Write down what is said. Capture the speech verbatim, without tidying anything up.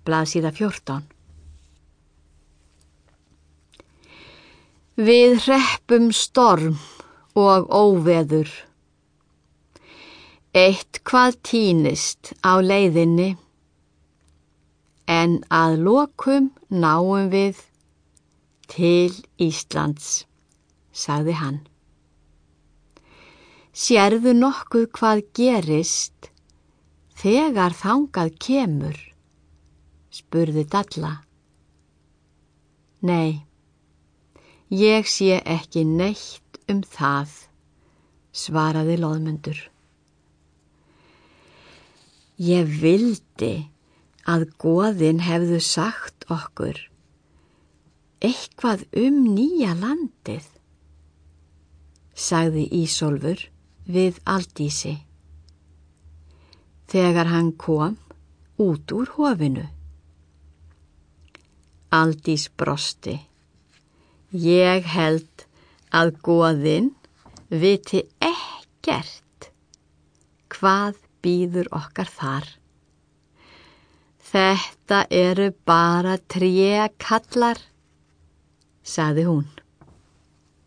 blaðsíða fjórtán. Við hreppum storm og óveður. Eitt hvað týnist á leiðinni, en að lokum náum við til Íslands, sagði hann. Sérðu nokkuð hvað gerist þegar þangað kemur, spurði Dalla. Nei, ég sé ekki neitt um það, svaraði Loðmundur. Ég vildi að goðin hefðu sagt okkur eitthvað um nýja landið, sagði Ísólfur við Aldísi, þegar hann kom út úr hofinu. Aldís brosti. Ég held að goðin viti ekkert hvað bíður okkar þar. Þetta eru bara trékallar, sagði hún.